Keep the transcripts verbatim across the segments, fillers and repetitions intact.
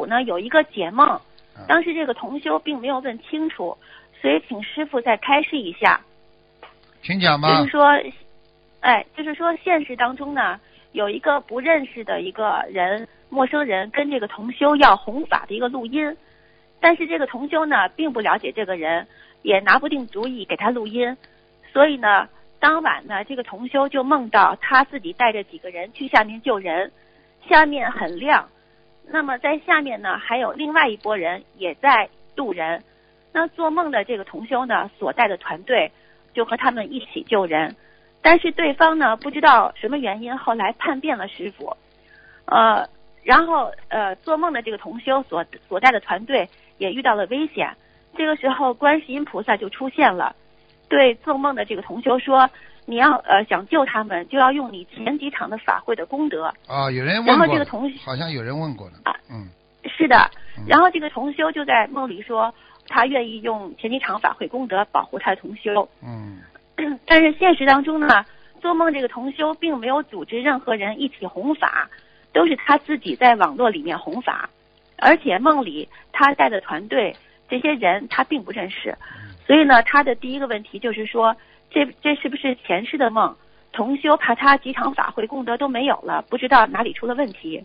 午呢有一个解梦，当时这个同修并没有问清楚，所以请师父再开示一下。 请讲吧。 就是说，哎，就是说现实当中呢，有一个不认识的一个人，陌生人跟这个同修要弘法的一个录音，但是这个同修呢并不了解这个人，也拿不定主意给他录音，所以呢，当晚呢，这个同修就梦到他自己带着几个人去下面救人，下面很亮，那么在下面呢还有另外一拨人也在渡人，那做梦的这个同修呢所带的团队就和他们一起救人，但是对方呢不知道什么原因后来叛变了师父，呃，然后呃做梦的这个同修所所带的团队也遇到了危险，这个时候观世音菩萨就出现了，对做梦的这个同修说，你要呃想救他们，就要用你前几场的法会的功德。 啊、哦，有人问过， 然后这个同好像有人问过的。 啊， 嗯， 是的。然后这个同修就在梦里说，他愿意用前几场法会功德保护他的同修。 嗯。 但是现实当中呢，做梦这个同修并没有组织任何人一起弘法，都是他自己在网络里面弘法，而且梦里他带的团队这些人他并不认识，所以呢，他的第一个问题就是说，这这是不是前世的梦？同修怕他几场法会功德都没有了，不知道哪里出了问题。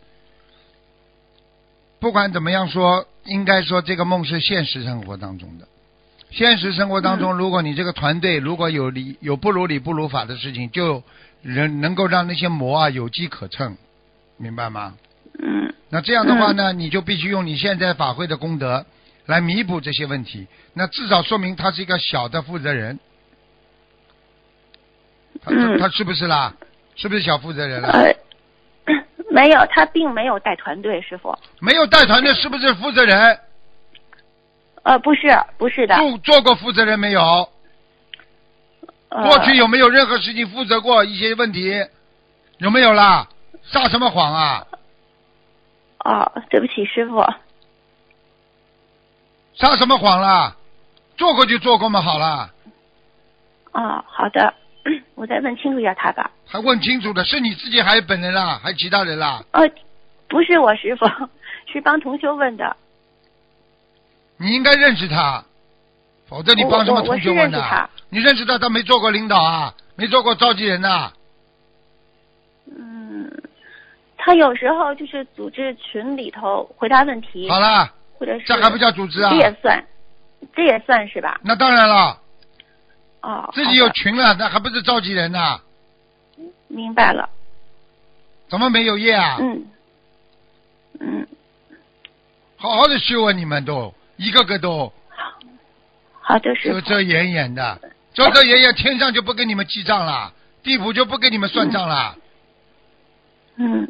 不管怎么样说，应该说这个梦是现实生活当中的。现实生活当中，如果你这个团队如果有理有不如理不如法的事情，就人能够让那些魔啊有机可乘，明白吗？ 嗯。 那这样的话呢，你就必须用你现在法会的功德来弥补这些问题。那至少说明他是一个小的负责人。他他他是不是啦？是不是小负责人了？ 呃，没有，他并没有带团队，师傅。 没有带团队，是不是负责人？ 呃，不是，不是的。 做做过负责人没有？ 呃、 过去有没有任何事情负责过一些问题？有没有啦？撒什么谎啊？ 哦，对不起，师傅。 撒什么谎啦？做过就做过嘛，好了。 哦，好的，我再问清楚一下他吧。 还问清楚的是你自己还是本人啦？还是其他人啦？ 呃，不是我师傅，是帮同修问的。 你应该认识他，否则你帮什么同学问呢？你认识他，他没做过领导啊，没做过召集人呐、啊。 嗯，他有时候就是组织群里头回答问题。 好了， 或者是这还不叫组织啊？ 这也算，这也算是吧？ 那当然了。 哦。 自己有群了，那还不是召集人呐、啊？ 明白了。 怎么没有业啊？ 嗯。嗯。 好好的修啊，你们都。一个个都好的，师傅。 遮遮掩掩的，遮遮掩掩，天上就不跟你们记账了，地府就不跟你们算账了。 嗯，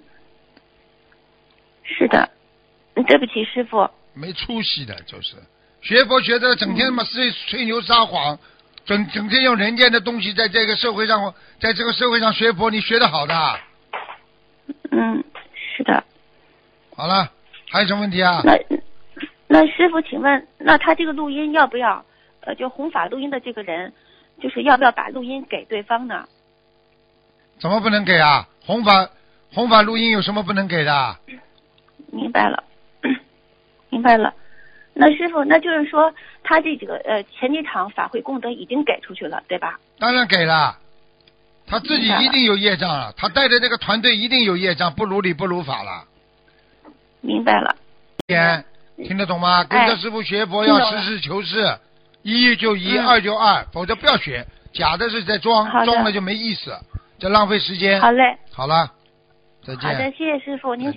是的，对不起，师傅。 没出息的，就是学佛学的，整天嘛吹吹牛撒谎，整整天用人间的东西在这个社会上，在这个社会上学佛，你学得好的。 嗯，是的。 好了，还有什么问题啊？ 那。那师傅，请问，那他这个录音要不要，呃，就弘法录音的这个人，就是要不要把录音给对方呢？ 怎么不能给啊？弘法弘法录音有什么不能给的？ 明白了，明白了。那师傅，那就是说，他这几个呃前几场法会功德已经给出去了，对吧？ 当然给了，他自己一定有业障了，他带的这个团队一定有业障，不如理不如法了。 明白了。 点。听得懂吗？跟着师父学佛要实事求是，一就一， 嗯、 二就二，否则不要学。假的是在装，装了就没意思，这浪费时间。 好嘞。 好了，再见。 好的，谢谢师傅，您。